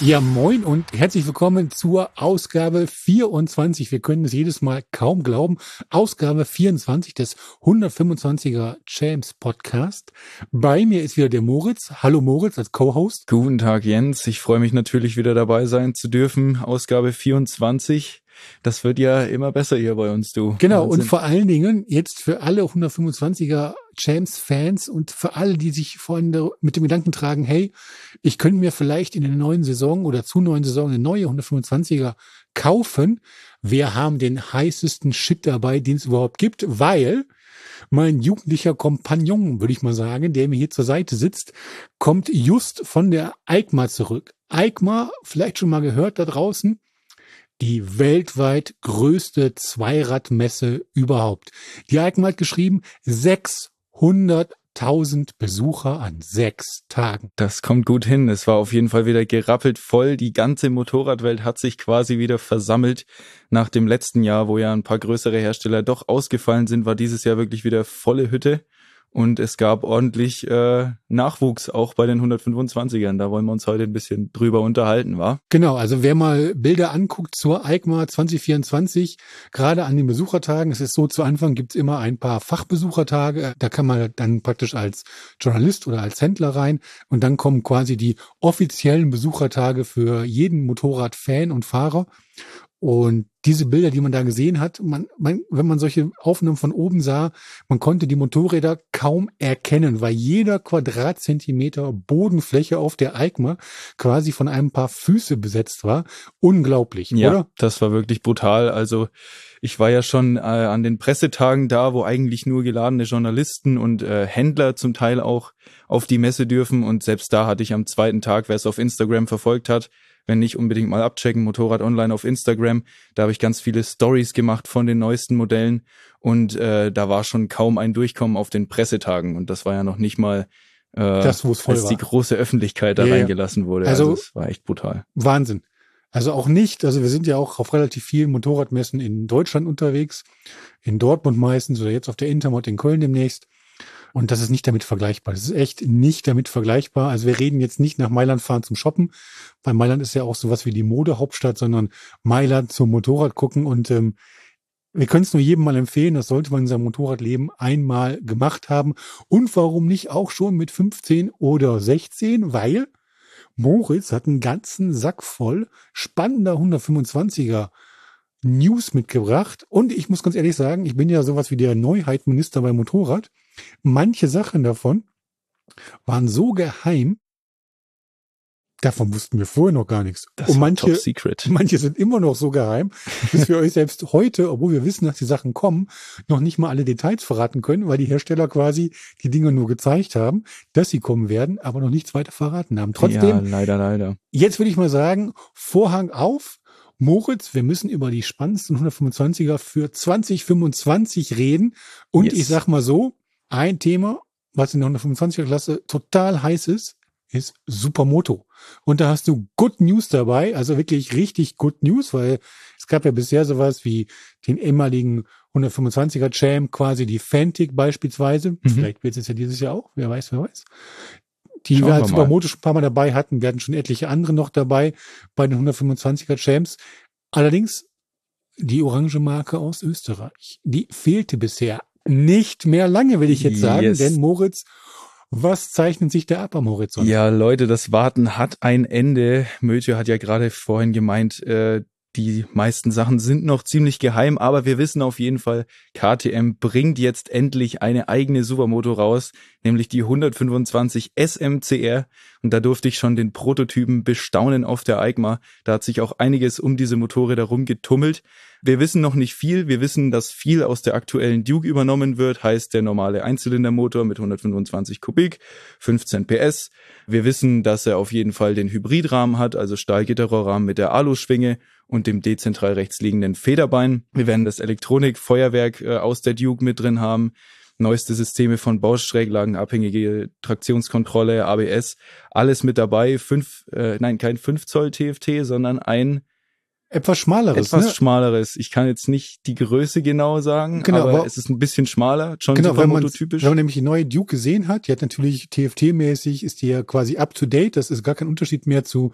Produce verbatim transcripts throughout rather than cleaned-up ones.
Ja, moin und herzlich willkommen zur Ausgabe vierundzwanzig. Wir können es jedes Mal kaum glauben. Ausgabe vierundzwanzig des hundertfünfundzwanziger Champs Podcast. Bei mir ist wieder der Moritz. Hallo Moritz als Co-Host. Guten Tag Jens. Ich freue mich natürlich wieder dabei sein zu dürfen. Ausgabe vierundzwanzig. Das wird ja immer besser hier bei uns, du. Genau, Wahnsinn. und vor allen Dingen jetzt für alle hundertfünfundzwanziger Champs-Fans und für alle, die sich vorhin mit dem Gedanken tragen, hey, ich könnte mir vielleicht in der neuen Saison oder zur neuen Saison eine neue hundertfünfundzwanziger kaufen. Wir haben den heißesten Shit dabei, den es überhaupt gibt, weil mein jugendlicher Kompagnon, würde ich mal sagen, der mir hier zur Seite sitzt, kommt just von der EICMA zurück. EICMA, vielleicht schon mal gehört da draußen, die weltweit größte Zweiradmesse überhaupt. Die EICMA hat geschrieben, sechshunderttausend Besucher an sechs Tagen. Das kommt gut hin. Es war auf jeden Fall wieder gerappelt voll. Die ganze Motorradwelt hat sich quasi wieder versammelt. Nach dem letzten Jahr, wo ja ein paar größere Hersteller doch ausgefallen sind, war dieses Jahr wirklich wieder volle Hütte. Und es gab ordentlich äh, Nachwuchs auch bei den hundertfünfundzwanzigern. Da wollen wir uns heute ein bisschen drüber unterhalten, wa? Genau, also wer mal Bilder anguckt zur EICMA zwanzig vierundzwanzig, gerade an den Besuchertagen, es ist so, zu Anfang gibt's immer ein paar Fachbesuchertage, da kann man dann praktisch als Journalist oder als Händler rein und dann kommen quasi die offiziellen Besuchertage für jeden Motorradfan und Fahrer. Und diese Bilder, die man da gesehen hat, man, man, wenn man solche Aufnahmen von oben sah, man konnte die Motorräder kaum erkennen, weil jeder Quadratzentimeter Bodenfläche auf der EICMA quasi von einem paar Füße besetzt war. Unglaublich, ja, oder? Das war wirklich brutal. Also ich war ja schon äh, an den Pressetagen da, wo eigentlich nur geladene Journalisten und äh, Händler zum Teil auch auf die Messe dürfen. Und selbst da hatte ich am zweiten Tag, wer es auf Instagram verfolgt hat, wenn nicht, unbedingt mal abchecken, Motorrad Online auf Instagram. Da habe ich ganz viele Stories gemacht von den neuesten Modellen und äh, da war schon kaum ein Durchkommen auf den Pressetagen und das war ja noch nicht mal, äh, das, wo es voll als war. Die große Öffentlichkeit da ja, reingelassen wurde. Also, also das war echt brutal. Wahnsinn. Also auch nicht, also wir sind ja auch auf relativ vielen Motorradmessen in Deutschland unterwegs, in Dortmund meistens oder jetzt auf der Intermod in Köln demnächst. Und das ist nicht damit vergleichbar. Das ist echt nicht damit vergleichbar. Also wir reden jetzt nicht nach Mailand fahren zum Shoppen, weil Mailand ist ja auch sowas wie die Modehauptstadt, sondern Mailand zum Motorrad gucken. Und ähm, wir können es nur jedem mal empfehlen, das sollte man in seinem Motorradleben einmal gemacht haben. Und warum nicht auch schon mit fünfzehn oder sechzehn, weil Moritz hat einen ganzen Sack voll spannender hundertfünfundzwanziger News mitgebracht. Und ich muss ganz ehrlich sagen, ich bin ja sowas wie der Neuheitminister beim Motorrad. Manche Sachen davon waren so geheim, davon wussten wir vorher noch gar nichts. Das Und war manche, top secret. manche sind immer noch so geheim, dass wir euch selbst heute, obwohl wir wissen, dass die Sachen kommen, noch nicht mal alle Details verraten können, weil die Hersteller quasi die Dinge nur gezeigt haben, dass sie kommen werden, aber noch nichts weiter verraten haben. Trotzdem, ja, leider, leider. Jetzt würde ich mal sagen, Vorhang auf. Moritz, wir müssen über die spannendsten hundertfünfundzwanziger für zwanzig fünfundzwanzig reden. Und yes. Ich sag mal so, ein Thema, was in der hundertfünfundzwanziger Klasse total heiß ist, ist Supermoto. Und da hast du Good News dabei, also wirklich richtig Good News, weil es gab ja bisher sowas wie den ehemaligen hundertfünfundzwanziger Champ, quasi die Fantic beispielsweise. Mhm. Vielleicht wird es ja dieses Jahr auch, wer weiß, wer weiß. Die Schauen wir als Supermoto schon ein paar Mal dabei hatten. Wir hatten schon etliche andere noch dabei bei den hundertfünfundzwanziger Champs. Allerdings die orange Marke aus Österreich, die fehlte bisher nicht mehr lange, will ich jetzt sagen. Yes. Denn Moritz, was zeichnet sich da ab am Horizont? Ja, Leute, das Warten hat ein Ende. Mötje hat ja gerade vorhin gemeint, äh, die meisten Sachen sind noch ziemlich geheim, aber wir wissen auf jeden Fall, K T M bringt jetzt endlich eine eigene Supermoto raus, nämlich die hundertfünfundzwanzig S M C R. Und da durfte ich schon den Prototypen bestaunen auf der EICMA. Da hat sich auch einiges um diese Motorräder rumgetummelt. Wir wissen noch nicht viel. Wir wissen, dass viel aus der aktuellen Duke übernommen wird. Heißt der normale Einzylindermotor mit hundertfünfundzwanzig Kubik, fünfzehn P S. Wir wissen, dass er auf jeden Fall den Hybridrahmen hat, also Stahlgitterrohrrahmen mit der Aluschwinge und dem dezentral rechts liegenden Federbein. Wir werden das Elektronikfeuerwerk äh, aus der Duke mit drin haben. Neueste Systeme von Bosch, schräglagenabhängige Traktionskontrolle, A B S, alles mit dabei. Fünf, äh, nein, kein fünf Zoll T F T, sondern ein etwas schmaleres. Etwas ne? schmaleres. Ich kann jetzt nicht die Größe genau sagen, genau, aber, aber es ist ein bisschen schmaler, schon genau, Supermoto-typisch. Wenn man nämlich die neue Duke gesehen hat, die hat natürlich T F T-mäßig, ist die ja quasi up to date. Das ist gar kein Unterschied mehr zu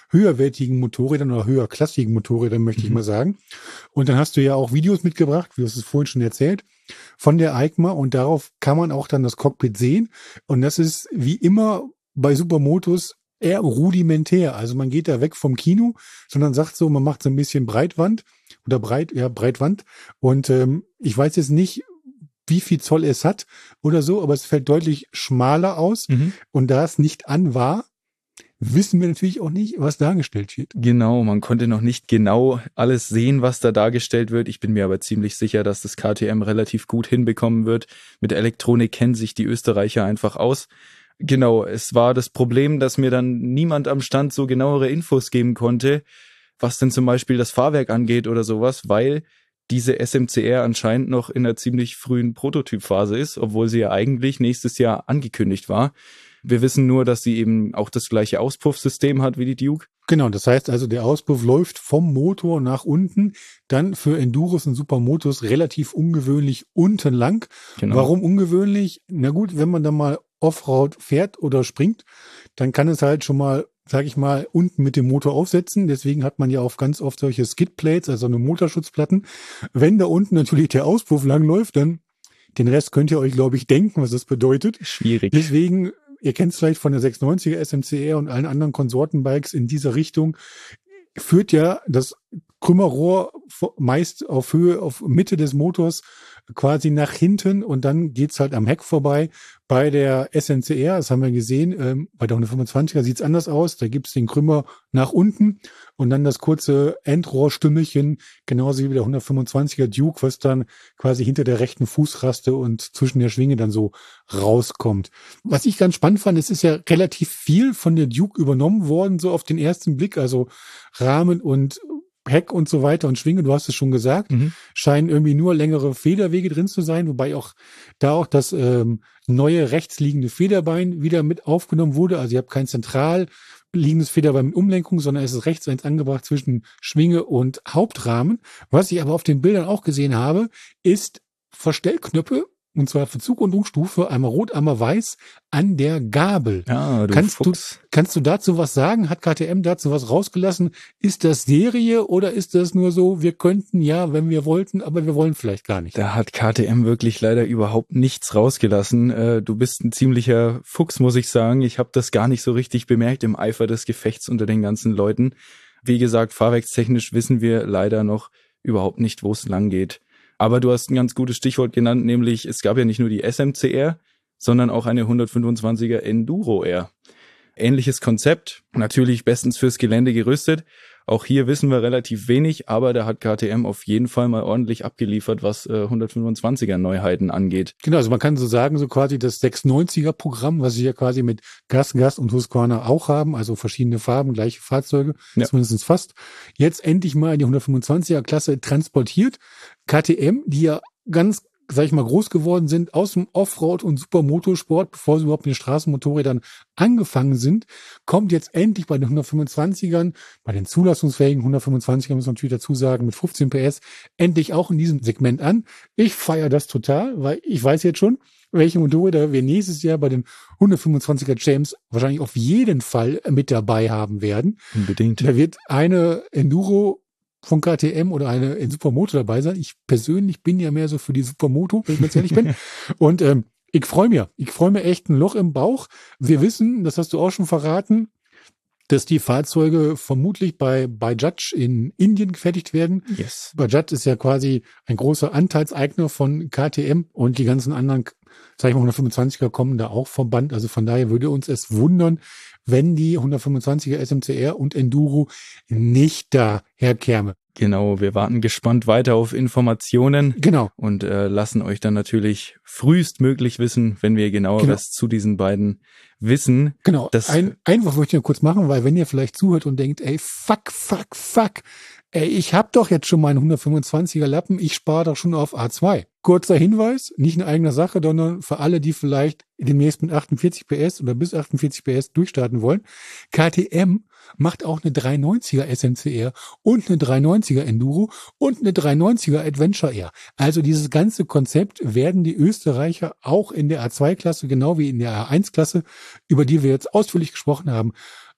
höherwertigen Motorrädern oder höherklassigen Motorrädern, möchte mhm. ich mal sagen. Und dann hast du ja auch Videos mitgebracht, wie du es vorhin schon erzählt, von der EICMA und darauf kann man auch dann das Cockpit sehen. Und das ist wie immer bei Supermotos eher rudimentär. Also man geht da weg vom Kino, sondern sagt so, man macht so ein bisschen Breitwand oder breit, ja, Breitwand. Und ähm, ich weiß jetzt nicht, wie viel Zoll es hat oder so, aber es fällt deutlich schmaler aus. Mhm. Und da es nicht an war, wissen wir natürlich auch nicht, was dargestellt wird. Genau, man konnte noch nicht genau alles sehen, was da dargestellt wird. Ich bin mir aber ziemlich sicher, dass das K T M relativ gut hinbekommen wird. Mit Elektronik kennen sich die Österreicher einfach aus. Genau, es war das Problem, dass mir dann niemand am Stand so genauere Infos geben konnte, was denn zum Beispiel das Fahrwerk angeht oder sowas, weil diese S M C R anscheinend noch in einer ziemlich frühen Prototypphase ist, obwohl sie ja eigentlich nächstes Jahr angekündigt war. Wir wissen nur, dass sie eben auch das gleiche Auspuffsystem hat wie die Duke. Genau, das heißt also, der Auspuff läuft vom Motor nach unten, dann für Enduros und Supermotos relativ ungewöhnlich unten lang. Genau. Warum ungewöhnlich? Na gut, wenn man dann mal Offroad fährt oder springt, dann kann es halt schon mal, sag ich mal, unten mit dem Motor aufsetzen. Deswegen hat man ja auch ganz oft solche Skidplates, also eine Motorschutzplatten. Wenn da unten natürlich der Auspuff langläuft, dann den Rest könnt ihr euch, glaube ich, denken, was das bedeutet. Schwierig. Deswegen, ihr kennt es vielleicht von der sechshundertneunziger S M C R und allen anderen Konsortenbikes in dieser Richtung, führt ja das Krümmerrohr meist auf Höhe, auf Mitte des Motors quasi nach hinten und dann geht's halt am Heck vorbei. Bei der S M C R, das haben wir gesehen, ähm, bei der hundertfünfundzwanziger sieht's anders aus. Da gibt's den Krümmer nach unten und dann das kurze Endrohrstümmelchen, genauso wie bei der hundertfünfundzwanziger Duke, was dann quasi hinter der rechten Fußraste und zwischen der Schwinge dann so rauskommt. Was ich ganz spannend fand, es ist ja relativ viel von der Duke übernommen worden, so auf den ersten Blick, also Rahmen und Heck und so weiter und Schwinge, du hast es schon gesagt, mhm. scheinen irgendwie nur längere Federwege drin zu sein, wobei auch da auch das ähm, neue rechts liegende Federbein wieder mit aufgenommen wurde. Also ihr habt kein zentral liegendes Federbein mit Umlenkung, sondern es ist rechts eins angebracht zwischen Schwinge und Hauptrahmen. Was ich aber auf den Bildern auch gesehen habe, ist Verstellknöpfe, und zwar für Zug- und Umstufe, einmal rot, einmal weiß, an der Gabel. Ja, du kannst Fuchs. du, kannst du dazu was sagen? Hat K T M dazu was rausgelassen? Ist das Serie oder ist das nur so, wir könnten ja, wenn wir wollten, aber wir wollen vielleicht gar nicht? Da hat K T M wirklich leider überhaupt nichts rausgelassen. Äh, du bist ein ziemlicher Fuchs, muss ich sagen. Ich habe das gar nicht so richtig bemerkt im Eifer des Gefechts unter den ganzen Leuten. Wie gesagt, fahrwerkstechnisch wissen wir leider noch überhaupt nicht, wo es lang geht. Aber du hast ein ganz gutes Stichwort genannt, nämlich es gab ja nicht nur die S M C R, sondern auch eine hundertfünfundzwanziger Enduro R. Ähnliches Konzept, natürlich bestens fürs Gelände gerüstet. Auch hier wissen wir relativ wenig, aber da hat K T M auf jeden Fall mal ordentlich abgeliefert, was äh, hundertfünfundzwanziger Neuheiten angeht. Genau, also man kann so sagen, so quasi das sechshundertneunziger Programm, was sie ja quasi mit Gas, Gas und Husqvarna auch haben, also verschiedene Farben, gleiche Fahrzeuge, ja. Zumindest fast. Jetzt endlich mal in die hundertfünfundzwanziger Klasse transportiert. K T M, die ja ganz, sag ich mal, groß geworden sind aus dem Offroad- und Supermotorsport, bevor sie überhaupt mit den Straßenmotorrädern angefangen sind, kommt jetzt endlich bei den hundertfünfundzwanzigern, bei den zulassungsfähigen hundertfünfundzwanzigern, muss man natürlich dazu sagen, mit fünfzehn P S, endlich auch in diesem Segment an. Ich feiere das total, weil ich weiß jetzt schon, welche Motorräder wir nächstes Jahr bei den hundertfünfundzwanziger James wahrscheinlich auf jeden Fall mit dabei haben werden. Unbedingt. Da wird eine Enduro von K T M oder eine in Supermoto dabei sein. Ich persönlich bin ja mehr so für die Supermoto, wenn ich ganz ehrlich bin. Und ähm, ich freue mich. Ich freue mich echt ein Loch im Bauch. Wir wissen, das hast du auch schon verraten, dass die Fahrzeuge vermutlich bei Bajaj in Indien gefertigt werden. Yes. Bajaj ist ja quasi ein großer Anteilseigner von K T M und die ganzen anderen, sag ich mal, hundertfünfundzwanziger kommen da auch vom Band. Also von daher würde uns es wundern, wenn die hundertfünfundzwanziger S M C R und Enduro nicht daher käme. Genau, wir warten gespannt weiter auf Informationen. Genau. Und äh, lassen euch dann natürlich frühestmöglich wissen, wenn wir genaueres genau. zu diesen beiden wissen. Genau, das ein Einwurf möchte ich nur kurz machen, weil wenn ihr vielleicht zuhört und denkt, ey, fuck, fuck, fuck, ey, ich hab doch jetzt schon meinen hundertfünfundzwanziger Lappen, ich spare doch schon auf A zwei. Kurzer Hinweis, nicht in eigener Sache, sondern für alle, die vielleicht demnächst mit achtundvierzig P S oder bis achtundvierzig P S durchstarten wollen. K T M macht auch eine dreihundertneunziger S M C R und eine dreihundertneunziger Enduro und eine dreihundertneunziger Adventure R. Also dieses ganze Konzept werden die Österreicher auch in der A zwei Klasse, genau wie in der A eins Klasse, über die wir jetzt ausführlich gesprochen haben,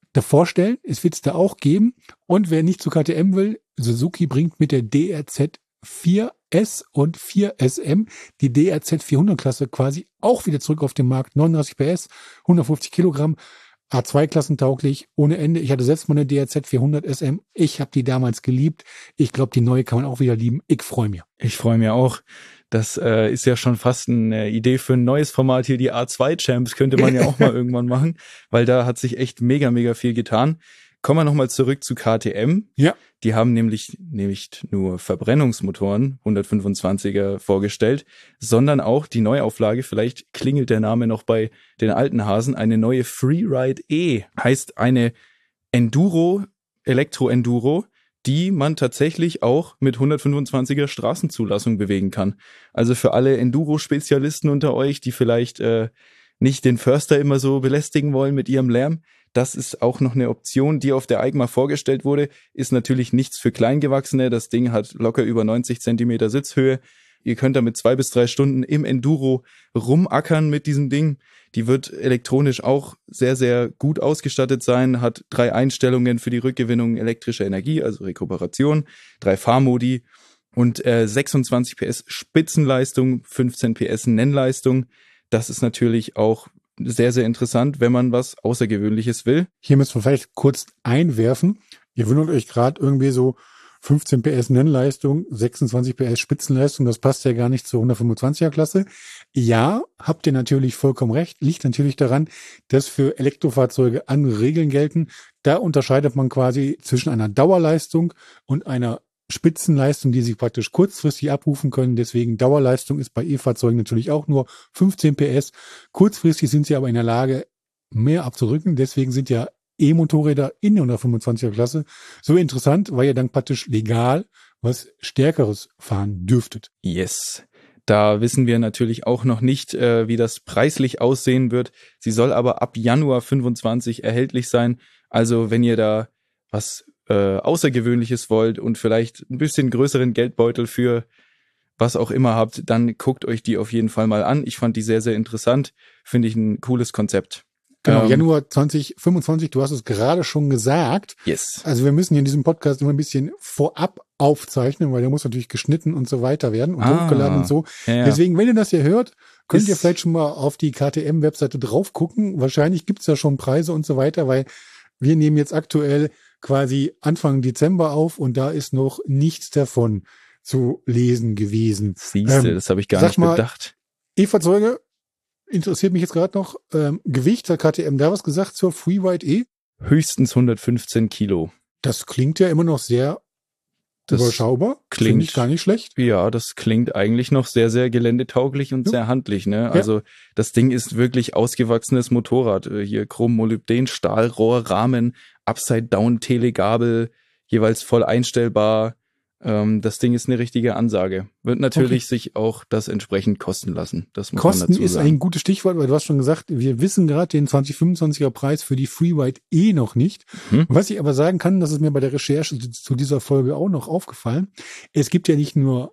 davor stellen. Es wird es da auch geben. Und wer nicht zu K T M will, Suzuki bringt mit der D R Z vier S und vier S M die D R Z vierhundert Klasse quasi auch wieder zurück auf den Markt. neununddreißig P S, hundertfünfzig Kilogramm, A zwei Klassentauglich, ohne Ende. Ich hatte selbst mal eine D R Z vierhundert S M. Ich habe die damals geliebt. Ich glaube, die neue kann man auch wieder lieben. Ich freue mich. Ich freue mich auch. Das äh, ist ja schon fast eine Idee für ein neues Format hier. Die A zwei Champs könnte man ja auch mal irgendwann machen, weil da hat sich echt mega, mega viel getan. Kommen wir nochmal zurück zu K T M. Ja. Die haben nämlich nicht nur Verbrennungsmotoren, hundertfünfundzwanziger, vorgestellt, sondern auch die Neuauflage, vielleicht klingelt der Name noch bei den alten Hasen, eine neue Freeride E. Heißt eine Enduro, Elektro-Enduro, die man tatsächlich auch mit hundertfünfundzwanziger Straßenzulassung bewegen kann. Also für alle Enduro-Spezialisten unter euch, die vielleicht äh, nicht den Förster immer so belästigen wollen mit ihrem Lärm, das ist auch noch eine Option, die auf der EICMA vorgestellt wurde. Ist natürlich nichts für Kleingewachsene. Das Ding hat locker über neunzig Zentimeter Sitzhöhe. Ihr könnt damit zwei bis drei Stunden im Enduro rumackern mit diesem Ding. Die wird elektronisch auch sehr, sehr gut ausgestattet sein, hat drei Einstellungen für die Rückgewinnung elektrischer Energie, also Rekuperation, drei Fahrmodi und äh, sechsundzwanzig P S Spitzenleistung, fünfzehn P S Nennleistung. Das ist natürlich auch sehr, sehr interessant, wenn man was Außergewöhnliches will. Hier müssen wir vielleicht kurz einwerfen. Ihr wundert euch gerade irgendwie so fünfzehn P S Nennleistung, sechsundzwanzig P S Spitzenleistung, das passt ja gar nicht zur hundertfünfundzwanziger Klasse. Ja, habt ihr natürlich vollkommen recht. Liegt natürlich daran, dass für Elektrofahrzeuge andere Regeln gelten. Da unterscheidet man quasi zwischen einer Dauerleistung und einer Spitzenleistung, die sie praktisch kurzfristig abrufen können. Deswegen Dauerleistung ist bei E-Fahrzeugen natürlich auch nur fünfzehn P S. Kurzfristig sind sie aber in der Lage, mehr abzudrücken. Deswegen sind ja E-Motorräder in der hundertfünfundzwanziger Klasse so interessant, weil ihr dann praktisch legal was Stärkeres fahren dürftet. Yes. Da wissen wir natürlich auch noch nicht, äh, wie das preislich aussehen wird. Sie soll aber ab Januar fünfundzwanzig erhältlich sein. Also wenn ihr da was äh, Außergewöhnliches wollt und vielleicht ein bisschen größeren Geldbeutel für was auch immer habt, dann guckt euch die auf jeden Fall mal an. Ich fand die sehr, sehr interessant. Finde ich ein cooles Konzept. Genau, Ähm, Januar zwanzig fünfundzwanzig, du hast es gerade schon gesagt. Yes. Also wir müssen hier in diesem Podcast immer ein bisschen vorab aufzeichnen, weil der muss natürlich geschnitten und so weiter werden und Ah, hochgeladen und so. Ja, ja. Deswegen, wenn ihr das hier hört, könnt Ist- ihr vielleicht schon mal auf die K T M-Webseite drauf gucken. Wahrscheinlich gibt's ja schon Preise und so weiter, weil wir nehmen jetzt aktuell quasi Anfang Dezember auf und da ist noch nichts davon zu lesen gewesen. Siehste, Ähm, das habe ich gar sag nicht mal, bedacht. E-Fahrzeuge interessiert mich jetzt gerade noch. Ähm, Gewicht, hat K T M da was gesagt zur Freeride E? Höchstens hundertfünfzehn Kilo. Das klingt ja immer noch sehr Das überschaubar. klingt- Finde ich gar nicht schlecht. Ja, das klingt eigentlich noch sehr, sehr geländetauglich und Ja. sehr handlich, ne? Also das Ding ist wirklich ausgewachsenes Motorrad. Äh, Hier Chrom, Molybden, Stahlrohr, Rahmen, Upside-Down, Telegabel, jeweils voll einstellbar. Ähm, das Ding ist eine richtige Ansage. Wird natürlich sich auch das entsprechend kosten lassen. Das muss man Kosten dazu ist sagen. ein gutes Stichwort, weil du hast schon gesagt, wir wissen gerade den zwanzig fünfundzwanziger Preis für die Freeride E noch nicht. Mhm. Was ich aber sagen kann, das ist mir bei der Recherche zu- zu dieser Folge auch noch aufgefallen. Es gibt ja nicht nur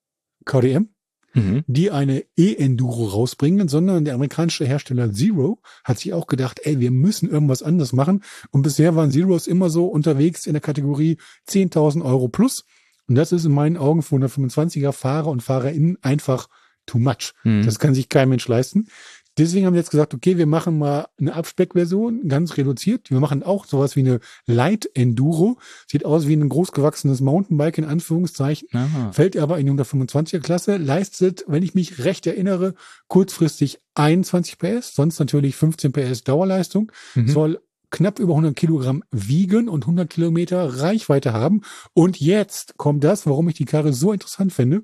K T M, Mhm. die eine E-Enduro rausbringen, sondern der amerikanische Hersteller Zero hat sich auch gedacht, ey, wir müssen irgendwas anderes machen. Und bisher waren Zeros immer so unterwegs in der Kategorie zehntausend Euro plus. Und das ist in meinen Augen für hundertfünfundzwanziger Fahrer und FahrerInnen einfach too much. Mhm. Das kann sich kein Mensch leisten. Deswegen haben wir jetzt gesagt, okay, wir machen mal eine Abspeckversion, ganz reduziert. Wir machen auch sowas wie eine Light Enduro. Sieht aus wie ein großgewachsenes Mountainbike in Anführungszeichen. Aha. Fällt aber in die hundertfünfundzwanziger Klasse, leistet, wenn ich mich recht erinnere, kurzfristig einundzwanzig P S, sonst natürlich fünfzehn P S Dauerleistung, Mhm. soll knapp über hundert Kilogramm wiegen und hundert Kilometer Reichweite haben. Und jetzt kommt das, warum ich die Karre so interessant finde.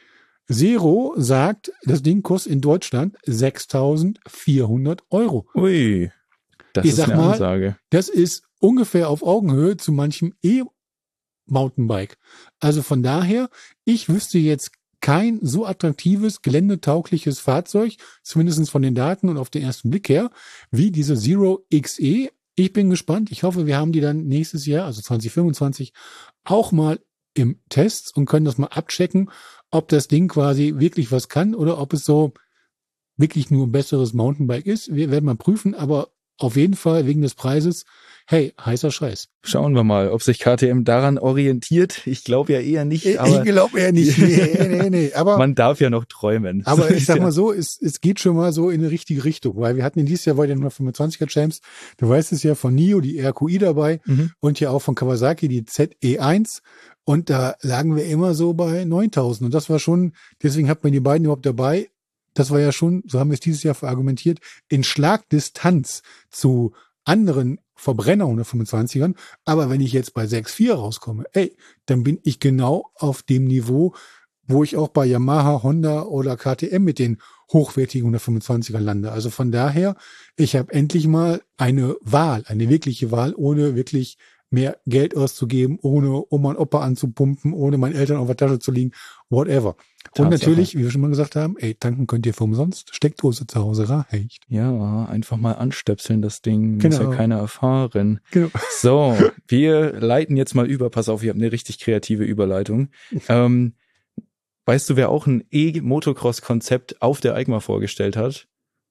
Zero sagt, das Ding kostet in Deutschland sechstausendvierhundert Euro. Ui, das Ich ist sag eine mal, Ansage. Das ist ungefähr auf Augenhöhe zu manchem E-Mountainbike. Also von daher, ich wüsste jetzt kein so attraktives, geländetaugliches Fahrzeug, zumindest von den Daten und auf den ersten Blick her, wie diese Zero X E. Ich bin gespannt. Ich hoffe, wir haben die dann nächstes Jahr, also zwanzig fünfundzwanzig, auch mal im Test und können das mal abchecken, ob das Ding quasi wirklich was kann oder ob es so wirklich nur ein besseres Mountainbike ist. Wir werden mal prüfen, aber auf jeden Fall wegen des Preises, hey, heißer Scheiß. Schauen wir mal, ob sich K T M daran orientiert. Ich glaube ja eher nicht. Ich, aber ich glaube eher nicht. Nee, nee, nee. Aber man darf ja noch träumen. Aber ich sag mal so, es, es geht schon mal so in eine richtige Richtung, weil wir hatten in dieses Jahr bei den hundertfünfundzwanziger Champs, du weißt es ja, von N I O die R Q i dabei Mhm. und ja auch von Kawasaki die Z E eins und da lagen wir immer so bei neuntausend und das war schon, deswegen hat man die beiden überhaupt dabei, das war ja schon, so haben wir es dieses Jahr verargumentiert, in Schlagdistanz zu anderen Verbrenner hundertfünfundzwanzigern, aber wenn ich jetzt bei sechs Komma vier rauskomme, ey, dann bin ich genau auf dem Niveau, wo ich auch bei Yamaha, Honda oder K T M mit den hochwertigen hundertfünfundzwanziger lande. Also von daher, ich habe endlich mal eine Wahl, eine wirkliche Wahl, ohne wirklich mehr Geld auszugeben, ohne Oma und Opa anzupumpen, ohne meinen Eltern auf der Tasche zu liegen, whatever. Tatsache. Und natürlich, wie wir schon mal gesagt haben, ey, tanken könnt ihr für umsonst, Steckdose zu Hause reicht. Ja, einfach mal anstöpseln das Ding, muss Genau. ja keiner erfahren. Genau. So, wir leiten jetzt mal über, pass auf, ihr habt eine richtig kreative Überleitung. Ähm, weißt du, wer auch ein E-Motocross-Konzept auf der EICMA vorgestellt hat?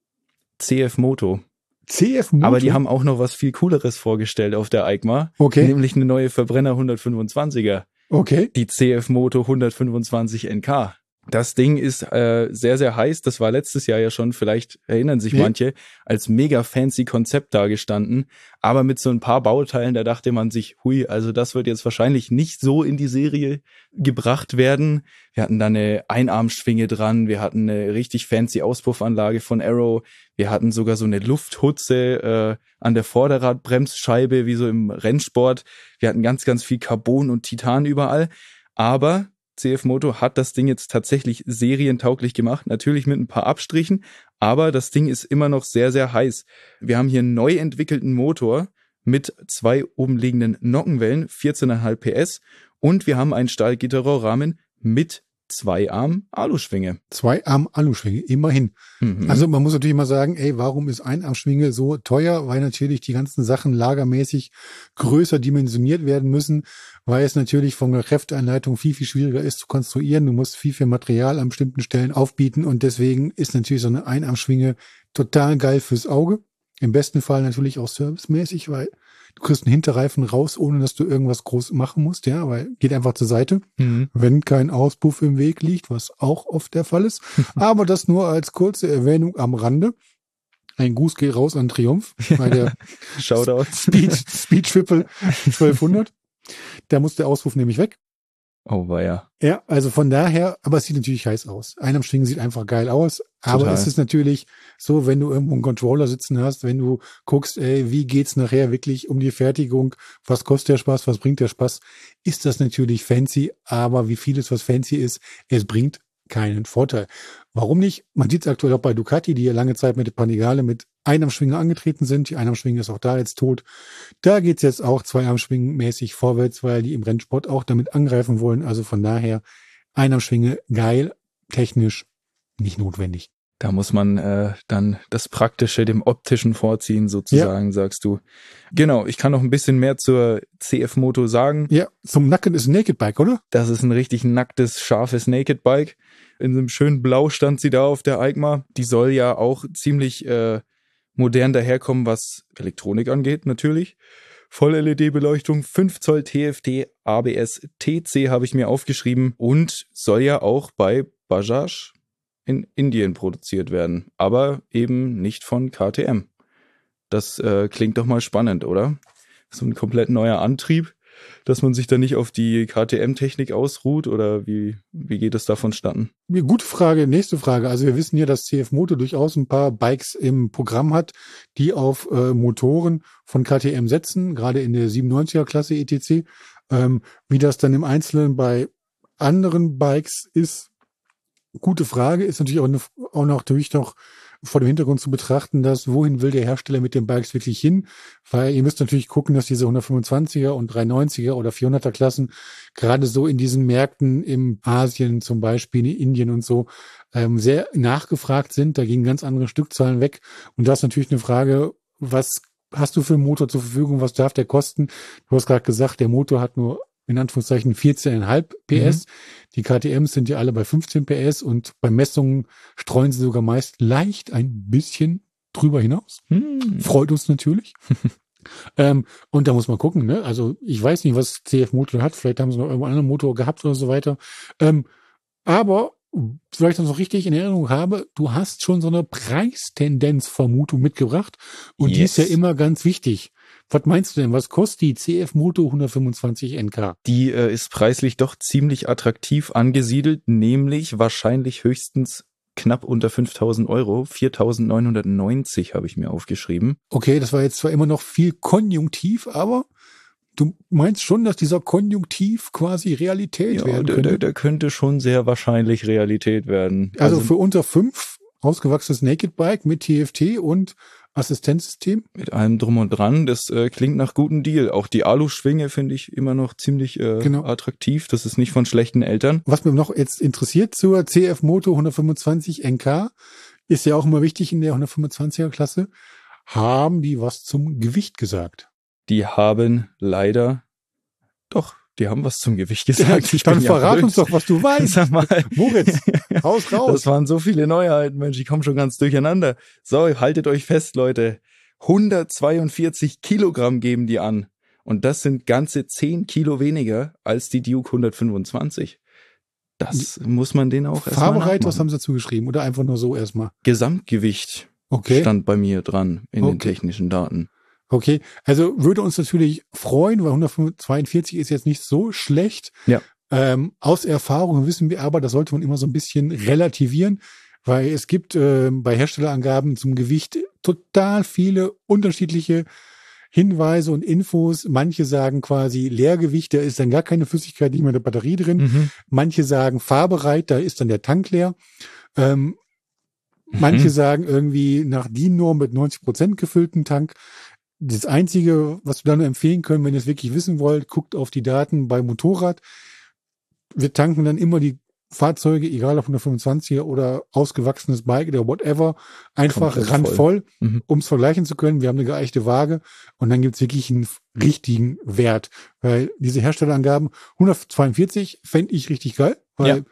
C F Moto. C F Moto? Aber die haben auch noch was viel Cooleres vorgestellt auf der EICMA, Okay. nämlich eine neue Verbrenner hundertfünfundzwanziger, Okay. die C F Moto hundertfünfundzwanzig N K. Das Ding ist äh, sehr, sehr heiß. Das war letztes Jahr ja schon, vielleicht erinnern sich Ja. manche, als mega fancy Konzept dargestanden. Aber mit so ein paar Bauteilen, da dachte man sich, hui, also das wird jetzt wahrscheinlich nicht so in die Serie gebracht werden. Wir hatten da eine Einarmschwinge dran, wir hatten eine richtig fancy Auspuffanlage von Arrow, wir hatten sogar so eine Lufthutze äh, an der Vorderradbremsscheibe, wie so im Rennsport. Wir hatten ganz, ganz viel Carbon und Titan überall. Aber C F Moto hat das Ding jetzt tatsächlich serientauglich gemacht, natürlich mit ein paar Abstrichen, aber das Ding ist immer noch sehr, sehr heiß. Wir haben hier einen neu entwickelten Motor mit zwei obenliegenden Nockenwellen, vierzehn Komma fünf P S und wir haben einen Stahlgitterrohrrahmen mit zwei Arm Aluschwinge. Zwei Arm Aluschwinge, immerhin. Mhm. Also man muss natürlich mal sagen, ey, warum ist Einarmschwinge so teuer? Weil natürlich die ganzen Sachen lagermäßig größer dimensioniert werden müssen, weil es natürlich von der Kräfteeinleitung viel, viel schwieriger ist zu konstruieren. Du musst viel, viel Material an bestimmten Stellen aufbieten und deswegen ist natürlich so eine Einarmschwinge total geil fürs Auge. Im besten Fall natürlich auch servicemäßig, weil du kriegst einen Hinterreifen raus, ohne dass du irgendwas groß machen musst, ja, weil geht einfach zur Seite, Mhm. wenn kein Auspuff im Weg liegt, was auch oft der Fall ist. Aber das nur als kurze Erwähnung am Rande. Ein Gruß geht raus an Triumph bei der Shoutouts. Speed, Speed Triple zwölfhundert. Da muss der Auspuff nämlich weg. Oh, war ja. Ja, also von daher, aber es sieht natürlich heiß aus. Einarmschwingen sieht einfach geil aus, aber Total. es ist natürlich so, wenn du irgendwo einen Controller sitzen hast, wenn du guckst, ey, wie geht's nachher wirklich um die Fertigung, was kostet der Spaß, was bringt der Spaß, ist das natürlich fancy, aber wie vieles, was fancy ist, es bringt keinen Vorteil. Warum nicht? Man sieht es aktuell auch bei Ducati, die ja lange Zeit mit der Panigale mit Einarmschwinge angetreten sind. Die Einarmschwinge ist auch da jetzt tot. Da geht's jetzt auch zweiarmschwingenmäßig vorwärts, weil die im Rennsport auch damit angreifen wollen. Also von daher Einarmschwinge geil, technisch nicht notwendig. Da muss man äh, dann das Praktische dem Optischen vorziehen, sozusagen, sagst du. Genau, ich kann noch ein bisschen mehr zur C F Moto sagen. Ja, zum Nacken ist ein Naked Bike, oder? Das ist ein richtig nacktes, scharfes Naked Bike. In so einem schönen Blau stand sie da auf der EICMA. Die soll ja auch ziemlich äh, modern daherkommen, was Elektronik angeht, natürlich. Voll-L E D-Beleuchtung, fünf Zoll T F T, A B S, T C habe ich mir aufgeschrieben und soll ja auch bei Bajaj in Indien produziert werden, aber eben nicht von K T M. Das äh, klingt doch mal spannend, oder? So ein komplett neuer Antrieb, dass man sich da nicht auf die K T M-Technik ausruht, oder wie, wie geht es da vonstatten? Ja, gute Frage, nächste Frage. Also wir wissen ja, dass C F Moto durchaus ein paar Bikes im Programm hat, die auf äh, Motoren von K T M setzen, gerade in der siebenundneunziger Klasse et cetera. Ähm, wie das dann im Einzelnen bei anderen Bikes ist, gute Frage, ist natürlich auch, eine, auch noch natürlich noch vor dem Hintergrund zu betrachten, dass wohin will der Hersteller mit den Bikes wirklich hin, weil ihr müsst natürlich gucken, dass diese hundertfünfundzwanziger und dreihundertneunziger oder vierhunderter Klassen gerade so in diesen Märkten im Asien zum Beispiel, in Indien und so ähm, sehr nachgefragt sind, da gehen ganz andere Stückzahlen weg und da ist natürlich eine Frage, was hast du für einen Motor zur Verfügung, was darf der kosten? Du hast gerade gesagt, der Motor hat nur in Anführungszeichen vierzehn Komma fünf P S. Mhm. Die K T Ms sind ja alle bei fünfzehn P S und bei Messungen streuen sie sogar meist leicht ein bisschen drüber hinaus. Hm. Freut uns natürlich. ähm, und da muss man gucken, ne? Also ich weiß nicht, was C F Moto hat. Vielleicht haben sie noch irgendwo einen anderen Motor gehabt oder so weiter. Ähm, aber vielleicht ich das noch richtig in Erinnerung habe, du hast schon so eine Preistendenzvermutung mitgebracht. Und Yes. die ist ja immer ganz wichtig. Was meinst du denn? Was kostet die C F Moto hundertfünfundzwanzig N K? Die äh, ist preislich doch ziemlich attraktiv angesiedelt, nämlich wahrscheinlich höchstens knapp unter fünftausend Euro. viertausendneunhundertneunzig habe ich mir aufgeschrieben. Okay, das war jetzt zwar immer noch viel Konjunktiv, aber du meinst schon, dass dieser Konjunktiv quasi Realität Ja, werden der, könnte? der, der könnte schon sehr wahrscheinlich Realität werden. Also, also für unter fünf ausgewachsenes Naked Bike mit T F T und Assistenzsystem? Mit allem drum und dran, das äh, klingt nach gutem Deal. Auch die Alu-Schwinge finde ich immer noch ziemlich äh, genau. attraktiv. Das ist nicht von schlechten Eltern. Was mir noch jetzt interessiert zur C F Moto hundertfünfundzwanzig N K, ist ja auch immer wichtig in der hundertfünfundzwanziger Klasse, haben die was zum Gewicht gesagt? Die haben leider, doch, die haben was zum Gewicht gesagt. Ich Dann verrat ja uns doch, was du weißt. Sag mal. Moritz, raus, raus. Das waren so viele Neuheiten, Mensch, ich komme schon ganz durcheinander. So, haltet euch fest, Leute. hundertzweiundvierzig Kilogramm geben die an. Und das sind ganze zehn Kilo weniger als die Duke hundertfünfundzwanzig. Das muss man denen auch erstmal Fahrbereit, was haben sie dazu geschrieben? Oder einfach nur so erstmal? Gesamtgewicht okay. stand bei mir dran in okay. den technischen Daten. Okay, also würde uns natürlich freuen, weil hundertzweiundvierzig ist jetzt nicht so schlecht. Ja. Ähm, aus Erfahrung wissen wir aber, das sollte man immer so ein bisschen relativieren, weil es gibt äh, bei Herstellerangaben zum Gewicht total viele unterschiedliche Hinweise und Infos. Manche sagen quasi Leergewicht, da ist dann gar keine Flüssigkeit, nicht mehr in der Batterie drin. Mhm. Manche sagen fahrbereit, da ist dann der Tank leer. Ähm, mhm. Manche sagen irgendwie nach D I N-Norm mit neunzig Prozent gefüllten Tank. Das Einzige, was wir dann empfehlen können, wenn ihr es wirklich wissen wollt, guckt auf die Daten bei Motorrad. Wir tanken dann immer die Fahrzeuge, egal ob hundertfünfundzwanziger oder ausgewachsenes Bike oder whatever, einfach Komplett randvoll, mhm. um es vergleichen zu können. Wir haben eine geeichte Waage und dann gibt es wirklich einen richtigen Wert. Weil diese Herstellerangaben, hundertzweiundvierzig fände ich richtig geil, weil ja.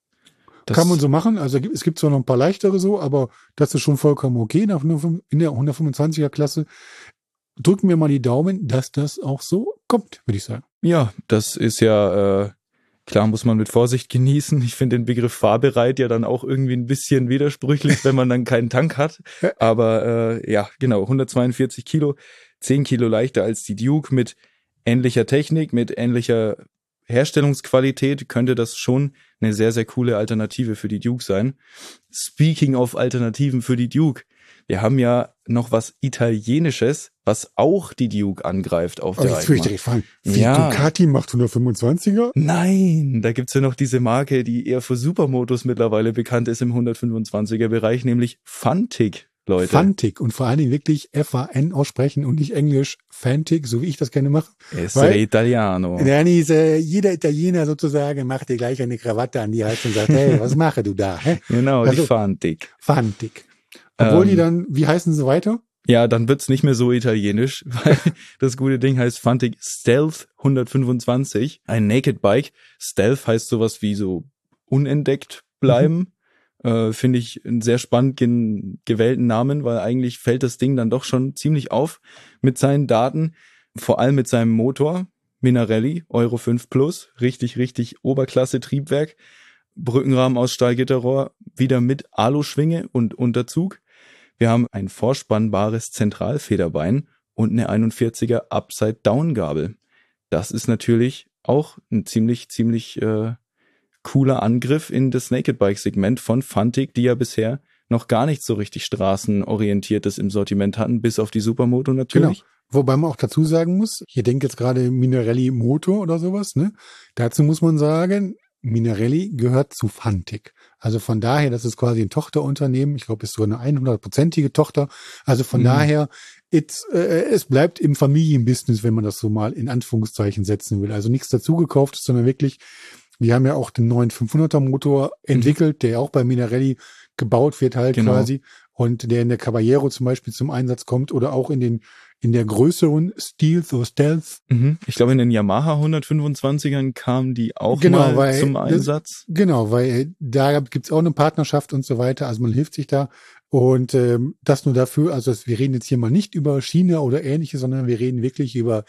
Das kann man so machen. Also es gibt zwar noch ein paar leichtere so, aber das ist schon vollkommen okay nach in der hundertfünfundzwanziger Klasse. Drücken wir mal die Daumen, dass das auch so kommt, würde ich sagen. Ja, das ist ja, äh, klar muss man mit Vorsicht genießen. Ich finde den Begriff fahrbereit ja dann auch irgendwie ein bisschen widersprüchlich, wenn man dann keinen Tank hat. Aber äh, ja, genau, hundertzweiundvierzig Kilo, zehn Kilo leichter als die Duke mit ähnlicher Technik, mit ähnlicher Herstellungsqualität könnte das schon eine sehr, sehr coole Alternative für die Duke sein. Speaking of Alternativen für die Duke. Wir haben ja noch was Italienisches, was auch die Duke angreift auf oh, der jetzt will ich direkt fragen, wie ja. Ducati macht hundertfünfundzwanziger? Nein, da gibt's ja noch diese Marke, die eher für Supermotos mittlerweile bekannt ist im hundertfünfundzwanziger Bereich, nämlich Fantic, Leute. Fantic und vor allen Dingen wirklich F A N aussprechen und nicht Englisch Fantic, so wie ich das gerne mache. Essere Italiano. Dann ist, äh, jeder Italiener sozusagen macht dir gleich eine Krawatte an die Hals und sagt, hey, was mache du da? Hä? Genau, also, die Fantic. Fantic. Obwohl ähm, die dann, wie heißen sie weiter? Ja, dann wird's nicht mehr so italienisch, weil das gute Ding heißt Fantic Stealth hundertfünfundzwanzig, ein Naked Bike. Stealth heißt sowas wie so unentdeckt bleiben. Mhm. Äh, finde ich einen sehr spannend ge- gewählten Namen, weil eigentlich fällt das Ding dann doch schon ziemlich auf mit seinen Daten, vor allem mit seinem Motor, Minarelli, Euro fünf Plus, richtig, richtig Oberklasse-Triebwerk, Brückenrahmen aus Stahlgitterrohr, wieder mit Aluschwinge und Unterzug. Wir haben ein vorspannbares Zentralfederbein und eine einundvierziger Upside-Down-Gabel. Das ist natürlich auch ein ziemlich, ziemlich äh, cooler Angriff in das Naked-Bike-Segment von Fantic, die ja bisher noch gar nicht so richtig straßenorientiertes im Sortiment hatten, bis auf die Supermoto natürlich. Genau. Wobei man auch dazu sagen muss, ich denke jetzt gerade Minarelli Motor oder sowas, ne? Dazu muss man sagen, Minarelli gehört zu Fantic. Also von daher, das ist quasi ein Tochterunternehmen. Ich glaube, es ist sogar eine hundertprozentige Tochter. Also von mhm. daher, it's, äh, es bleibt im Familienbusiness, wenn man das so mal in Anführungszeichen setzen will. Also nichts dazugekauft, sondern wirklich, wir haben ja auch den neuen fünfhunderter Motor entwickelt, mhm. der auch bei Minarelli gebaut wird halt Genau. quasi und der in der Caballero zum Beispiel zum Einsatz kommt oder auch in den in der größeren Stealth oder Stealth. Mhm. Ich glaube, in den Yamaha hundertfünfundzwanzigern kamen die auch Genau, mal weil zum das- Einsatz. Genau, weil da gibt's auch eine Partnerschaft und so weiter, also man hilft sich da und ähm, das nur dafür, also wir reden jetzt hier mal nicht über China oder ähnliches, sondern wir reden wirklich über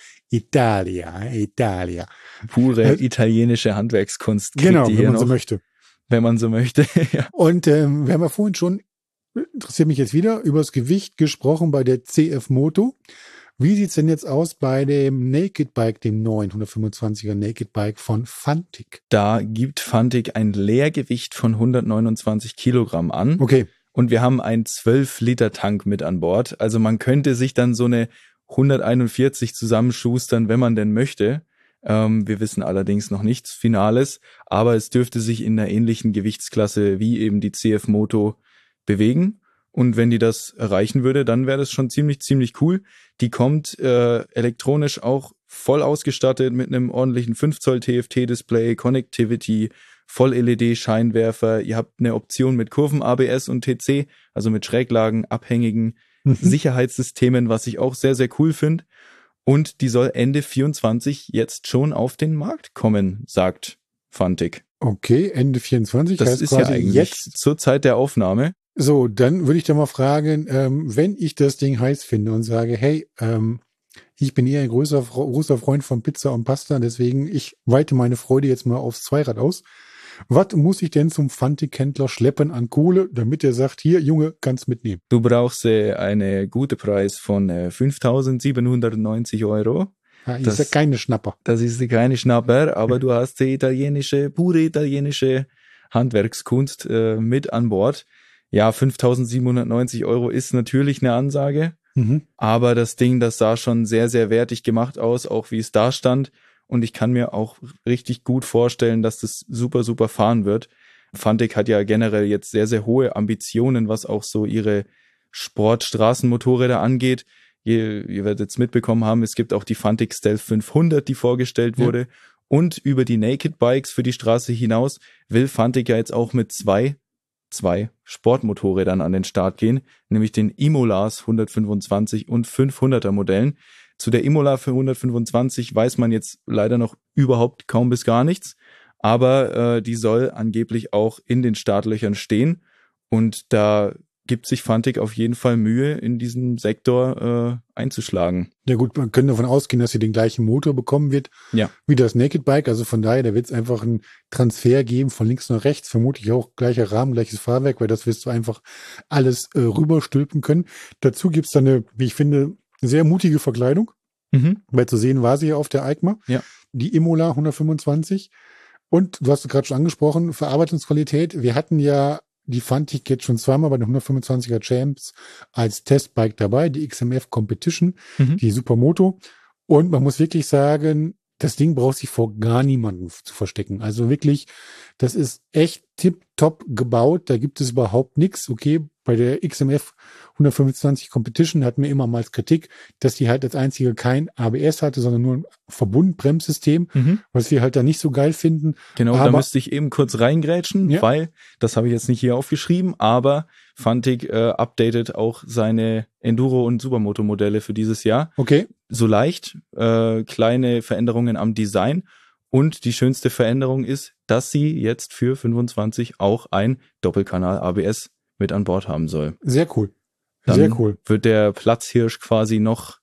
Italia, Italia. Pure Äh, italienische Handwerkskunst kriegt Genau, die wenn hier man noch, so möchte. wenn man so möchte. Ja. Und ähm, wir haben ja vorhin schon, interessiert mich jetzt wieder, über das Gewicht gesprochen bei der C F Moto. Wie sieht's denn jetzt aus bei dem Naked Bike, dem neuen hundertfünfundzwanziger Naked Bike von Fantic? Da gibt Fantic ein Leergewicht von hundertneunundzwanzig Kilogramm an. Okay, Und wir haben einen zwölf Liter Tank mit an Bord. Also man könnte sich dann so eine hunderteinundvierzig zusammenschustern, wenn man denn möchte. Ähm, wir wissen allerdings noch nichts Finales, aber es dürfte sich in einer ähnlichen Gewichtsklasse wie eben die C F Moto bewegen. Und wenn die das erreichen würde, dann wäre das schon ziemlich, ziemlich cool. Die kommt äh, elektronisch auch voll ausgestattet mit einem ordentlichen fünf Zoll T F T-Display, Connectivity, Voll-L E D-Scheinwerfer. Ihr habt eine Option mit Kurven-A B S und T C, also mit Schräglagen, abhängigen Mhm. Sicherheitssystemen, was ich auch sehr, sehr cool finde. Und die soll Ende vierundzwanzig jetzt schon auf den Markt kommen, sagt Fantic. okay, Ende vierundzwanzig. Das heißt ist ja quasi eigentlich jetzt. zur Zeit der Aufnahme. So, dann würde ich da mal fragen, ähm, wenn ich das Ding heiß finde und sage, hey, ähm, ich bin eher ein großer, großer Freund von Pizza und Pasta, deswegen ich weite meine Freude jetzt mal aufs Zweirad aus. Was muss ich denn zum Fantic-Händler schleppen an Kohle, damit er sagt, hier, Junge, kannst mitnehmen? Du brauchst äh, einen guten Preis von äh, fünftausendsiebenhundertneunzig Euro. Ja, ich Das- sag keine Schnapper. Das ist keine Schnapper, aber du hast die italienische, pure italienische Handwerkskunst äh, mit an Bord. Ja, fünftausendsiebenhundertneunzig Euro ist natürlich eine Ansage, Mhm. aber das Ding, das sah schon sehr, sehr wertig gemacht aus, auch wie es da stand. Und ich kann mir auch richtig gut vorstellen, dass das super, super fahren wird. Fantic hat ja generell jetzt sehr, sehr hohe Ambitionen, was auch so ihre Sport-Straßenmotorräder angeht. Ihr, ihr werdet jetzt mitbekommen haben, es gibt auch die Fantic Stealth fünfhundert, die vorgestellt Ja. wurde. Und über die Naked Bikes für die Straße hinaus will Fantic ja jetzt auch mit zwei, zwei Sportmotorrädern an den Start gehen, nämlich den Imolas hundertfünfundzwanzig und fünfhunderter Modellen. Zu der Imola für hundertfünfundzwanzig weiß man jetzt leider noch überhaupt kaum bis gar nichts, aber äh, die soll angeblich auch in den Startlöchern stehen und da gibt sich Fantic auf jeden Fall Mühe, in diesem Sektor äh, einzuschlagen. Ja gut, man könnte davon ausgehen, dass sie den gleichen Motor bekommen wird Ja. wie das Naked Bike. Also von daher, da wird es einfach einen Transfer geben von links nach rechts. Vermutlich auch gleicher Rahmen, gleiches Fahrwerk, weil das wirst du einfach alles äh, rüberstülpen können. Dazu gibt's dann eine, wie ich finde, sehr mutige Verkleidung. Mhm. Weil zu sehen war sie ja auf der EICMA. Ja. Die Imola hundertfünfundzwanzig. Und du hast es gerade schon angesprochen, Verarbeitungsqualität. Wir hatten ja die Fantic jetzt schon zweimal bei den hundertfünfundzwanziger Champs als Testbike dabei, die X M F Competition, Mhm. die Supermoto. Und man muss wirklich sagen, das Ding braucht sich vor gar niemandem zu verstecken. Also wirklich, das ist echt tipptopp gebaut. Da gibt es überhaupt nichts. Okay, bei der X M F hundertfünfundzwanzig Competition hatten wir immer mal als Kritik, dass die halt als einzige kein A B S hatte, sondern nur ein Verbundbremssystem, Mhm. was wir halt da nicht so geil finden. Genau, da Aber- müsste ich eben kurz reingrätschen, Ja. weil, das habe ich jetzt nicht hier aufgeschrieben, aber Fantic äh, updatet auch seine Enduro- und Supermoto-Modelle für dieses Jahr. Okay, So leicht, äh, kleine Veränderungen am Design. Und die schönste Veränderung ist, dass sie jetzt für fünfundzwanzig auch ein Doppelkanal-A B S mit an Bord haben soll. sehr cool. Dann Sehr cool. wird der Platzhirsch quasi noch,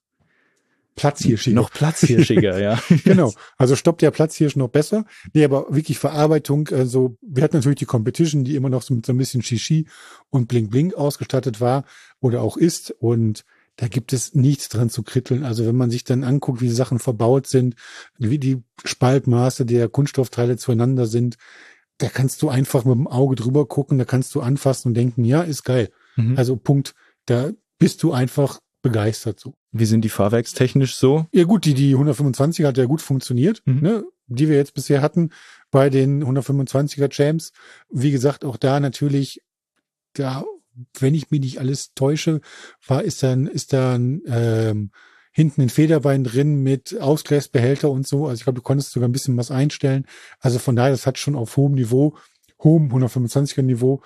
Platz hier schicken. noch platzhirschiger, ja. Genau. Also stoppt der Platz hier schon noch besser. Nee, aber wirklich Verarbeitung, also wir hatten natürlich die Competition, die immer noch so mit so ein bisschen Shishi und Bling Bling ausgestattet war oder auch ist. Und da gibt es nichts dran zu kritteln. Also wenn man sich dann anguckt, wie die Sachen verbaut sind, wie die Spaltmaße der Kunststoffteile zueinander sind, da kannst du einfach mit dem Auge drüber gucken, da kannst du anfassen und denken, ja, ist geil. Mhm. Also Punkt. Da bist du einfach begeistert so. Wie sind die fahrwerkstechnisch so? Ja gut, die, die hundertfünfundzwanzig hat ja gut funktioniert, Mhm. ne, die wir jetzt bisher hatten bei den hundertfünfundzwanziger Champs. Wie gesagt, auch da natürlich, da, wenn ich mich nicht alles täusche, war, ist dann, ist dann ähm, hinten ein Federbein drin mit Ausgleichsbehälter und so. Also ich glaube, du konntest sogar ein bisschen was einstellen. Also von daher, das hat schon auf hohem Niveau, hohem hundertfünfundzwanziger Niveau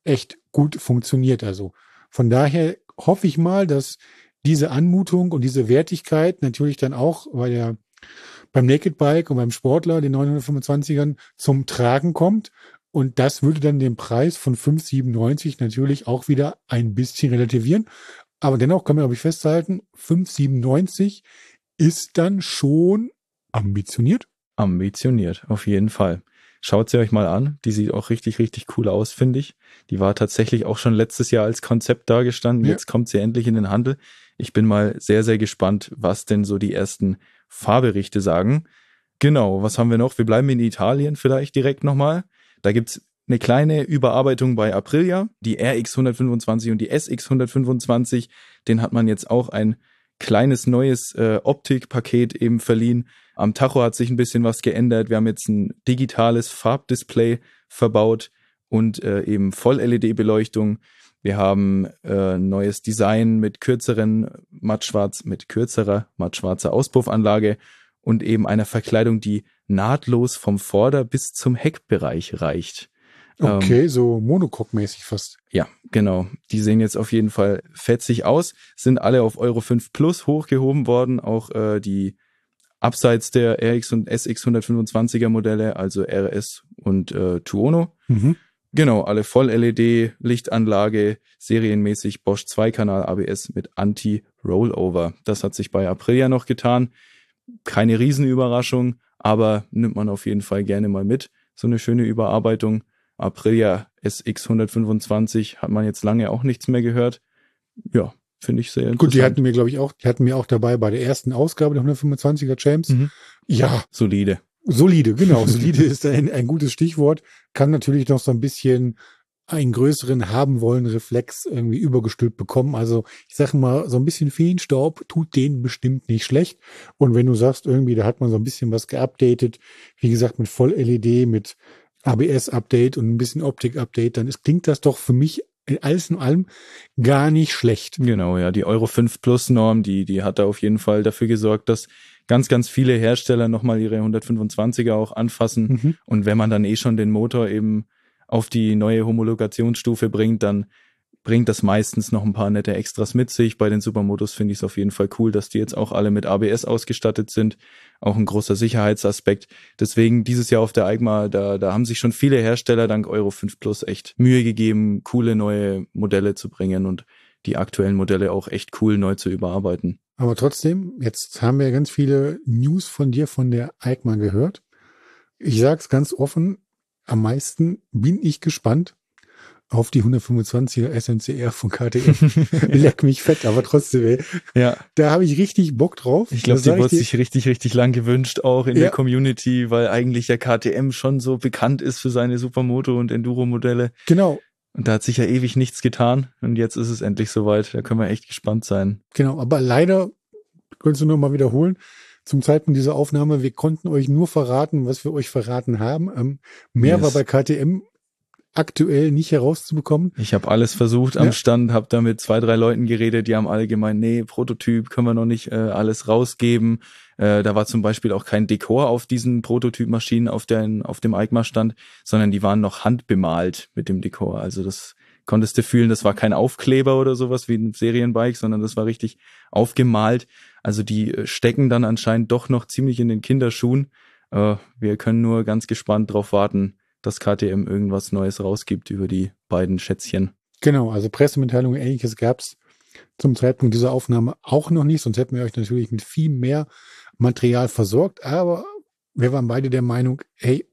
echt gut funktioniert. Also von daher hoffe ich mal, dass diese Anmutung und diese Wertigkeit natürlich dann auch bei der, beim Naked Bike und beim Sportler, den neunhundertfünfundzwanzigern, zum Tragen kommt. Und das würde dann den Preis von fünf siebenundneunzig natürlich auch wieder ein bisschen relativieren. Aber dennoch kann man, glaube ich, festhalten, fünf siebenundneunzig ist dann schon ambitioniert. Ambitioniert, auf jeden Fall. Schaut sie euch mal an. Die sieht auch richtig, richtig cool aus, finde ich. Die war tatsächlich auch schon letztes Jahr als Konzept dargestanden. Ja. Jetzt kommt sie endlich in den Handel. Ich bin mal sehr, sehr gespannt, was denn so die ersten Fahrberichte sagen. Genau, was haben wir noch? Wir bleiben in Italien vielleicht direkt nochmal. Da gibt's eine kleine Überarbeitung bei Aprilia. Die R X hundertfünfundzwanzig und die S X hundertfünfundzwanzig, den hat man jetzt auch ein kleines neues äh, Optikpaket eben verliehen. Am Tacho hat sich ein bisschen was geändert. Wir haben jetzt ein digitales Farbdisplay verbaut und äh, eben Voll-L E D-Beleuchtung. Wir haben äh, neues Design mit kürzeren mattschwarz, mit kürzerer mattschwarzer Auspuffanlage und eben einer Verkleidung, die nahtlos vom Vorder- bis zum Heckbereich reicht. Okay, ähm, so Monocoque-mäßig fast. Ja, genau. Die sehen jetzt auf jeden Fall fetzig aus, sind alle auf Euro fünf Plus hochgehoben worden, auch äh, die abseits der R X und S X hundertfünfundzwanziger Modelle, also R S und äh, Tuono. Mhm. Genau, alle Voll-L E D, Lichtanlage, serienmäßig Bosch Zweikanal A B S mit Anti-Rollover. Das hat sich bei Aprilia noch getan. Keine Riesenüberraschung, aber nimmt man auf jeden Fall gerne mal mit. So eine schöne Überarbeitung. Aprilia S X hundertfünfundzwanzig hat man jetzt lange auch nichts mehr gehört. Ja, finde ich sehr interessant. Gut, die hatten wir, glaube ich, auch, die hatten wir auch dabei bei der ersten Ausgabe der hundertfünfundzwanziger Champs. Mhm. Ja. Solide. Solide, genau. Solide ist ein, ein gutes Stichwort. Kann natürlich noch so ein bisschen einen größeren haben wollen Reflex irgendwie übergestülpt bekommen. Also ich sage mal, so ein bisschen Feenstaub tut denen bestimmt nicht schlecht. Und wenn du sagst, irgendwie, da hat man so ein bisschen was geupdatet, wie gesagt, mit Voll-L E D, mit A B S-Update und ein bisschen Optik-Update, dann ist, klingt das doch für mich in alles in allem gar nicht schlecht. Genau, ja, die Euro fünf Plus Norm, die, die hat da auf jeden Fall dafür gesorgt, dass ganz, ganz viele Hersteller nochmal ihre hundertfünfundzwanziger auch anfassen. Mhm. Und wenn man dann eh schon den Motor eben auf die neue Homologationsstufe bringt, dann bringt das meistens noch ein paar nette Extras mit sich. Bei den Supermotos finde ich es auf jeden Fall cool, dass die jetzt auch alle mit A B S ausgestattet sind. Auch ein großer Sicherheitsaspekt. Deswegen dieses Jahr auf der EICMA, da, da haben sich schon viele Hersteller dank Euro fünf Plus echt Mühe gegeben, coole neue Modelle zu bringen und die aktuellen Modelle auch echt cool neu zu überarbeiten. Aber trotzdem, jetzt haben wir ganz viele News von dir von der EICMA gehört. Ich sag's ganz offen, am meisten bin ich gespannt auf die hundertfünfundzwanziger S N C R von K T M. Leck mich fett, aber trotzdem, ey. Ja. Da habe ich richtig Bock drauf. Ich glaube, die wurde sich richtig, richtig lang gewünscht, auch in ja. der Community, weil eigentlich ja K T M schon so bekannt ist für seine Supermoto- und Enduro-Modelle. Genau. Und da hat sich ja ewig nichts getan. Und jetzt ist es endlich soweit. Da können wir echt gespannt sein. Genau, aber leider, könntest du nur mal wiederholen, zum Zeitpunkt dieser Aufnahme, wir konnten euch nur verraten, was wir euch verraten haben. Ähm, mehr yes. war bei K T M aktuell nicht herauszubekommen. Ich habe alles versucht am ja. Stand, habe da mit zwei, drei Leuten geredet, die haben alle gemeint, nee, Prototyp können wir noch nicht äh, alles rausgeben. Äh, da war zum Beispiel auch kein Dekor auf diesen Prototypmaschinen auf, den, auf dem EICMA-Stand, sondern die waren noch handbemalt mit dem Dekor. Also das konntest du fühlen, das war kein Aufkleber oder sowas wie ein Serienbike, sondern das war richtig aufgemalt. Also die stecken dann anscheinend doch noch ziemlich in den Kinderschuhen. Äh, wir können nur ganz gespannt drauf warten, dass K T M irgendwas Neues rausgibt über die beiden Schätzchen. Genau, also Pressemitteilungen ähnliches gab's zum Zeitpunkt dieser Aufnahme auch noch nicht, sonst hätten wir euch natürlich mit viel mehr Material versorgt, aber wir waren beide der Meinung, hey,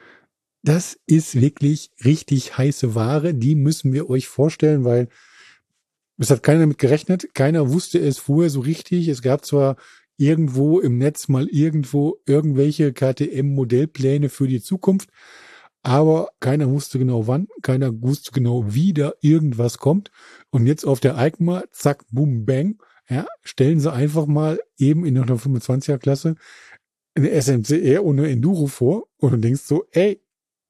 das ist wirklich richtig heiße Ware, die müssen wir euch vorstellen, weil es hat keiner damit gerechnet, keiner wusste es vorher so richtig, es gab zwar irgendwo im Netz mal irgendwo irgendwelche K T M-Modellpläne für die Zukunft, aber keiner wusste genau wann, keiner wusste genau wie da irgendwas kommt. Und jetzt auf der EICMA, zack, boom, bang, ja, stellen sie einfach mal eben in der hundertfünfundzwanziger Klasse eine S M C R und eine Enduro vor und du denkst so, ey,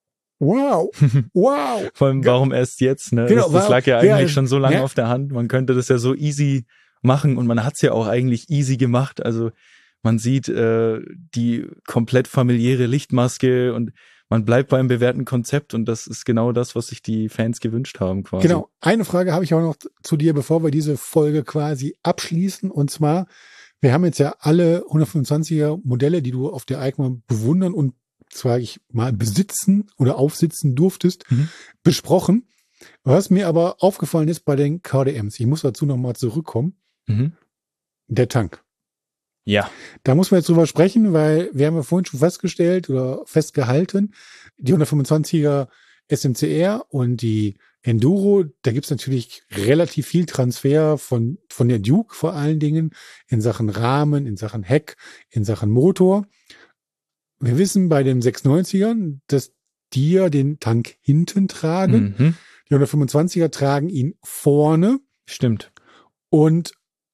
wow, wow. Vor allem, warum erst jetzt, ne? Genau, das, das lag ja eigentlich ja, schon so lange ja. auf der Hand. Man könnte das ja so easy machen und man hat's ja auch eigentlich easy gemacht. Also man sieht äh, die komplett familiäre Lichtmaske und man bleibt beim bewährten Konzept und das ist genau das, was sich die Fans gewünscht haben quasi. Genau. Eine Frage habe ich auch noch zu dir, bevor wir diese Folge quasi abschließen. Und zwar, wir haben jetzt ja alle hundertfünfundzwanziger Modelle, die du auf der EICMA bewundern und zwar ich mal besitzen oder aufsitzen durftest, mhm. besprochen. Was mir aber aufgefallen ist bei den K D Ms, ich muss dazu nochmal zurückkommen, mhm. der Tank. Ja. Da muss man jetzt drüber sprechen, weil wir haben ja vorhin schon festgestellt oder festgehalten, die hundertfünfundzwanziger S M C R und die Enduro, da gibt's natürlich relativ viel Transfer von, von der Duke vor allen Dingen in Sachen Rahmen, in Sachen Heck, in Sachen Motor. Wir wissen bei den sechsundneunzigern, dass die ja den Tank hinten tragen. Mhm. Die hundertfünfundzwanziger tragen ihn vorne. Stimmt. Und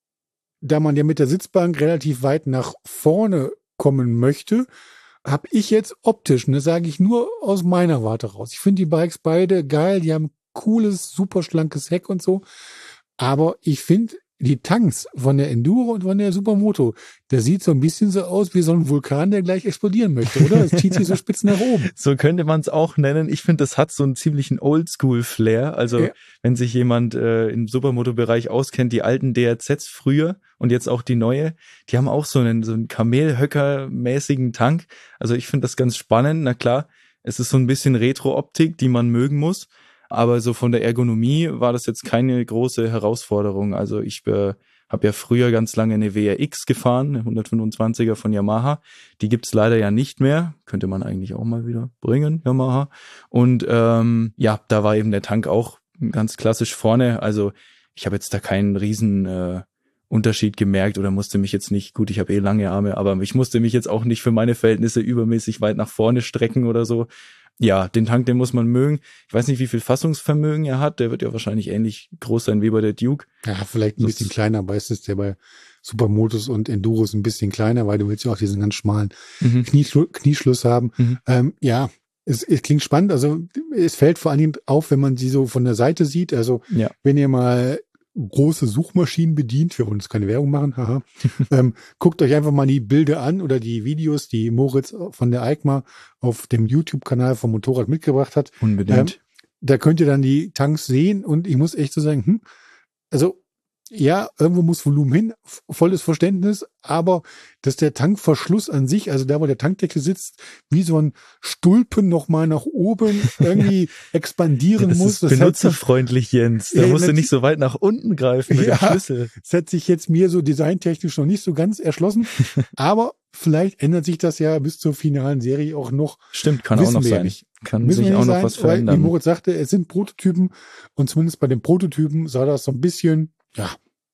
da man ja mit der Sitzbank relativ weit nach vorne kommen möchte, habe ich jetzt optisch, und das sage ich nur aus meiner Warte raus. Ich finde die Bikes beide geil, die haben cooles, super schlankes Heck und so. Aber ich finde die Tanks von der Enduro und von der Supermoto, das sieht so ein bisschen so aus wie so ein Vulkan, der gleich explodieren möchte, oder? Es zieht sich so spitz nach oben. So könnte man es auch nennen. Ich finde, das hat so einen ziemlichen Oldschool-Flair. Also ja. wenn sich jemand äh, im Supermoto-Bereich auskennt, die alten D R Zs früher und jetzt auch die neue, die haben auch so einen so einen Kamelhöcker-mäßigen Tank. Also ich finde das ganz spannend. Na klar, es ist so ein bisschen Retro-Optik, die man mögen muss. Aber so von der Ergonomie war das jetzt keine große Herausforderung. Also ich äh, habe ja früher ganz lange eine W R X gefahren, eine hundertfünfundzwanziger von Yamaha. Die gibt's leider ja nicht mehr. Könnte man eigentlich auch mal wieder bringen, Yamaha. Und ähm, ja, da war eben der Tank auch ganz klassisch vorne. Also ich habe jetzt da keinen riesen äh, Unterschied gemerkt oder musste mich jetzt nicht, gut, ich habe eh lange Arme, aber ich musste mich jetzt auch nicht für meine Verhältnisse übermäßig weit nach vorne strecken oder so. Ja, den Tank, den muss man mögen. Ich weiß nicht, wie viel Fassungsvermögen er hat. Der wird ja wahrscheinlich ähnlich groß sein wie bei der Duke. Ja, vielleicht ein das bisschen kleiner, aber es ist der bei Supermotos und Enduros ein bisschen kleiner, weil du willst ja auch diesen ganz schmalen mhm. Knieschlu- Knieschluss haben. Mhm. Ähm, ja, es, es klingt spannend. Also es fällt vor allen Dingen auf, wenn man sie so von der Seite sieht. Also ja. wenn ihr mal große Suchmaschinen bedient, wir wollen jetzt keine Werbung machen, haha. ähm, guckt euch einfach mal die Bilder an oder die Videos, die Moritz von der EICMA auf dem YouTube-Kanal vom Motorrad mitgebracht hat. Unbedingt. Ähm, da könnt ihr dann die Tanks sehen und ich muss echt so sagen, hm, also ja, irgendwo muss Volumen hin, volles Verständnis, aber dass der Tankverschluss an sich, also da, wo der Tankdeckel sitzt, wie so ein Stulpen nochmal nach oben irgendwie expandieren das muss. Ist das ist benutzerfreundlich, Jens. Da ja, musst du nicht so weit nach unten greifen mit ja, dem Schlüssel. Das hat sich jetzt mir so designtechnisch noch nicht so ganz erschlossen, aber vielleicht ändert sich das ja bis zur finalen Serie auch noch. Stimmt, kann auch noch sein. Nicht. Kann sich auch noch sein, was verändern. Wie Moritz sagte, es sind Prototypen und zumindest bei den Prototypen sah das so ein bisschen Ja,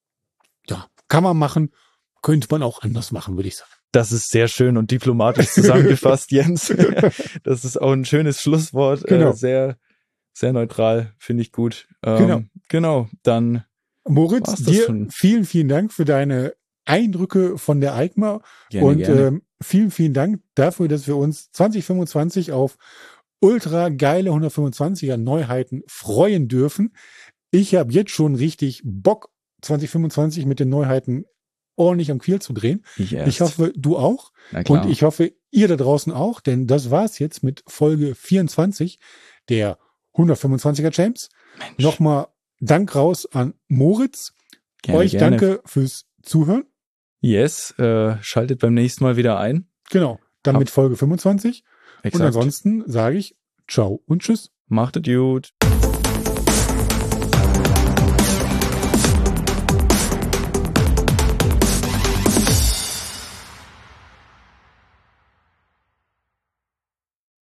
ja, kann man machen, könnte man auch anders machen, würde ich sagen. Das ist sehr schön und diplomatisch zusammengefasst, Jens. Das ist auch ein schönes Schlusswort. Genau. Äh, sehr, sehr neutral, finde ich gut. Ähm, genau. Genau, dann Moritz, dir schon. vielen, vielen Dank für deine Eindrücke von der EICMA. Gerne, und gerne. Ähm, vielen, vielen Dank dafür, dass wir uns zwanzig fünfundzwanzig auf ultra geile hundertfünfundzwanziger Neuheiten freuen dürfen. Ich habe jetzt schon richtig Bock, zwanzig fünfundzwanzig mit den Neuheiten ordentlich am Kiel zu drehen. Ich, ich hoffe, du auch. Na klar. Und ich hoffe, ihr da draußen auch, denn das war's jetzt mit Folge vierundzwanzig der hundertfünfundzwanziger Champs. Mensch. Nochmal Dank raus an Moritz. Gerne, Euch gerne. danke fürs Zuhören. Yes, äh, schaltet beim nächsten Mal wieder ein. Genau, dann Hab- mit Folge fünfundzwanzig. Exakt. Und ansonsten sage ich Ciao und Tschüss. Macht es gut.